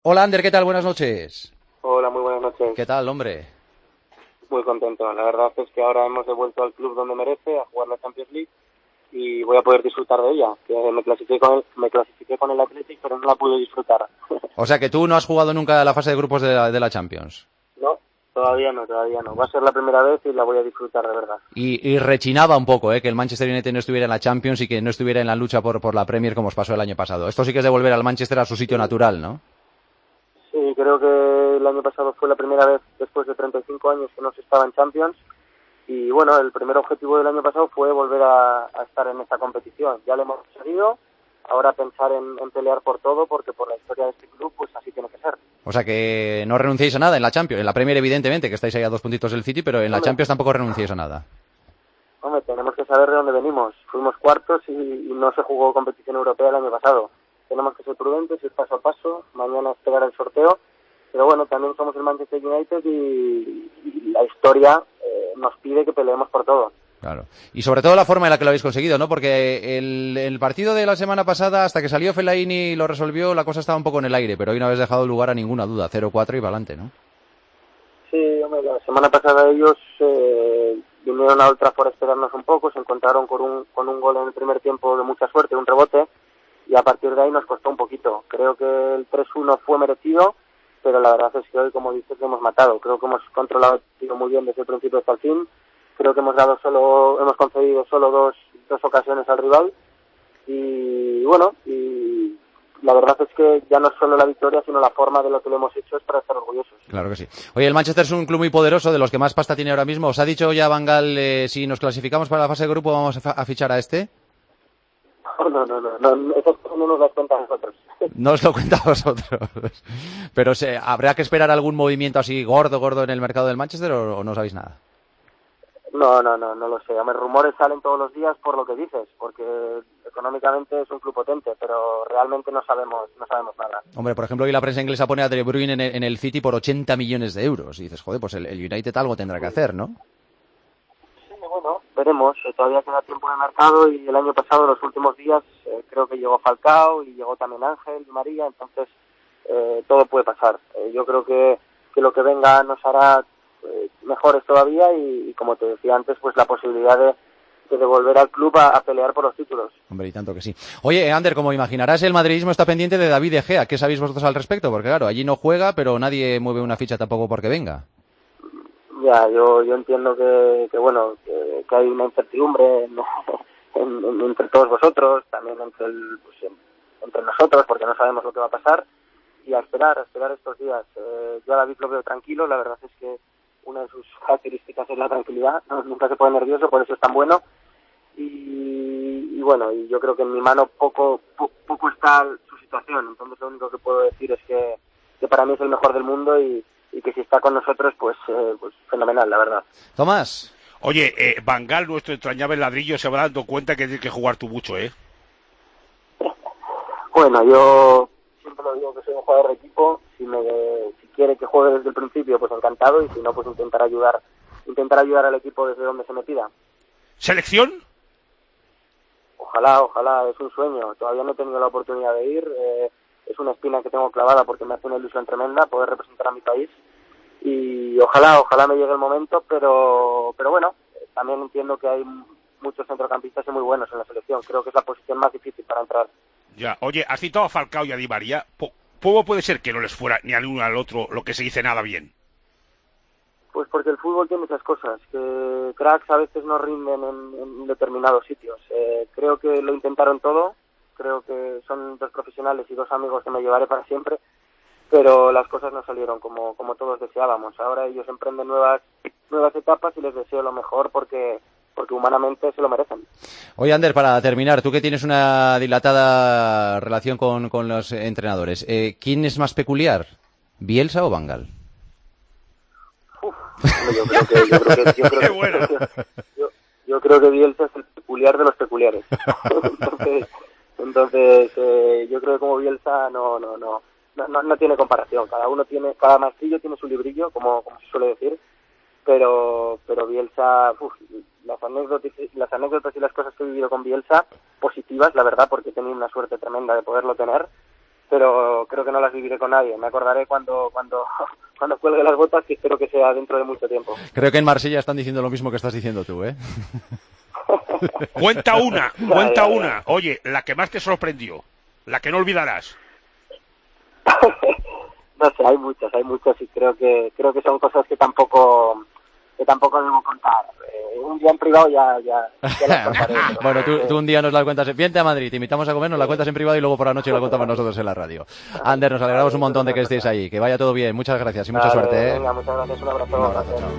Hola Ander, ¿qué tal? Buenas noches. Hola, muy buenas noches. ¿Qué tal, hombre? Muy contento. La verdad es que ahora hemos devuelto al club donde merece, a jugar la Champions League, y voy a poder disfrutar de ella. Que me clasifiqué con el Athletic, pero no la pude disfrutar. O sea que tú no has jugado nunca la fase de grupos de la Champions. No, todavía no, todavía no. Va a ser la primera vez y la voy a disfrutar de verdad. Y rechinaba un poco, que el Manchester United no estuviera en la Champions y que no estuviera en la lucha por la Premier como os pasó el año pasado. Esto sí que es devolver al Manchester a su sitio Sí, natural, ¿no? sí, creo que el año pasado fue la primera vez después de 35 años que no se estaba en Champions. Y bueno, el primer objetivo del año pasado fue volver a estar en esta competición. Ya lo hemos conseguido. Ahora pensar en pelear por todo, porque por la historia de este club, pues así tiene que ser. O sea que no renunciéis a nada en la Champions. En la Premier, evidentemente, que estáis ahí a 2 puntitos del City, pero en la Hombre, Champions tampoco renunciéis a nada. hombre, tenemos que saber de dónde venimos. Fuimos cuartos y no se jugó competición europea el año pasado. Tenemos que ser prudentes, ir paso a paso. Mañana esperar el sorteo. Pero bueno, también somos el Manchester United y la historia nos pide que peleemos por todo. Claro. Y sobre todo la forma en la que lo habéis conseguido, ¿no? Porque el partido de la semana pasada, hasta que salió Fellaini y lo resolvió, la cosa estaba un poco en el aire, pero hoy no habéis dejado lugar a ninguna duda. 0-4 y para adelante, ¿no? Sí, hombre, la semana pasada ellos vinieron a Old Trafford a esperarnos un poco, se encontraron con un gol en el primer tiempo de mucha suerte, un rebote, y a partir de ahí nos costó un poquito. Creo que el 3-1 fue merecido, pero la verdad es que hoy, como dices, lo hemos matado. Creo que hemos controlado el tiro muy bien desde el principio hasta el fin. Creo que hemos concedido solo dos ocasiones al rival, y bueno, y la verdad es que ya no es solo la victoria, sino la forma de lo que lo hemos hecho es para estar orgullosos. Claro que sí. Oye, el Manchester es un club muy poderoso, de los que más pasta tiene ahora mismo. ¿Os ha dicho ya Van Gaal si nos clasificamos para la fase de grupo vamos a fichar a este? No, esas cosas no nos las cuentan nosotros. No os lo cuenta a vosotros. Pero ¿habrá que esperar algún movimiento así gordo en el mercado del Manchester o no sabéis nada? No lo sé. Hombre, rumores salen todos los días por lo que dices, porque económicamente es un club potente, pero realmente no sabemos nada. Hombre, por ejemplo, hoy la prensa inglesa pone a De Bruyne en el City por 80 millones de euros. Y dices, joder, pues el United algo tendrá que hacer, ¿no? Sí, bueno, veremos. Todavía queda tiempo en el mercado y el año pasado, los últimos días, creo que llegó Falcao y llegó también Ángel y María, entonces todo puede pasar. Yo creo que lo que venga nos hará mejores todavía y como te decía antes, pues la posibilidad de devolver al club a pelear por los títulos. Hombre, y tanto que sí. Oye, Ander, como imaginarás, el madridismo está pendiente de David De Gea. ¿Qué sabéis vosotros al respecto? Porque claro, allí no juega, pero nadie mueve una ficha tampoco porque venga. Ya, yo entiendo que bueno, que hay una incertidumbre entre todos vosotros, también entre nosotros, porque no sabemos lo que va a pasar, y a esperar estos días. Yo a David lo veo tranquilo, la verdad es que una de sus características es la tranquilidad, ¿no? Nunca se pone nervioso, por eso es tan bueno, y bueno, y yo creo que en mi mano poco está su situación, entonces lo único que puedo decir es que para mí es el mejor del mundo y que si está con nosotros, pues fenomenal, la verdad. Tomás. Oye, Van Gaal, nuestro entrañable ladrillo, se va dando cuenta que tienes que jugar tú mucho, ¿eh? Bueno, yo siempre lo digo que soy un jugador de equipo, si quiere que juegue desde el principio, pues encantado, y si no, pues intentar ayudar al equipo desde donde se me pida. ¿Selección? Ojalá, es un sueño. Todavía no he tenido la oportunidad de ir, es una espina que tengo clavada porque me hace una ilusión tremenda poder representar a mi país, y ojalá me llegue el momento, pero bueno, también entiendo que hay muchos centrocampistas y muy buenos en la selección. Creo que es la posición más difícil para entrar. Ya. Oye, has citado a Falcao y a Di María. ¿Cómo puede ser que no les fuera ni al uno al otro lo que se dice nada bien? Pues porque el fútbol tiene muchas cosas, que cracks a veces no rinden en determinados sitios. Creo que lo intentaron todo, creo que son dos profesionales y dos amigos que me llevaré para siempre, pero las cosas no salieron como todos deseábamos. Ahora ellos emprenden nuevas etapas y les deseo lo mejor porque humanamente se lo merecen. Oye, Ander, para terminar, tú que tienes una dilatada relación con los entrenadores, ¿quién es más peculiar? ¿Bielsa o Van Gaal? Uf, hombre, ¡Qué buena! yo creo que Bielsa es el peculiar de los peculiares. entonces, yo creo que como Bielsa no tiene comparación. Cada maestrillo tiene su librillo, como se suele decir, pero Bielsa, las anécdotas y las cosas que he vivido con Bielsa, positivas, la verdad, porque he tenido una suerte tremenda de poderlo tener, pero creo que no las viviré con nadie. Me acordaré cuando cuelgue las botas, que espero que sea dentro de mucho tiempo. Creo que en Marsella están diciendo lo mismo que estás diciendo tú, ¿eh? Cuenta una. Oye, la que más te sorprendió, la que no olvidarás. No sé, hay muchas y creo que son cosas que tampoco debo contar. Un día en privado ya las contaré. Bueno, tú un día nos la cuentas. Vente a Madrid, te invitamos a comer, nos la cuentas en privado y luego por la noche la contamos nosotros en la radio. Ander, nos alegramos un montón de que estéis ahí. Que vaya todo bien. Muchas gracias y mucha suerte, ¿eh? Venga, muchas gracias. Un abrazo. Chao.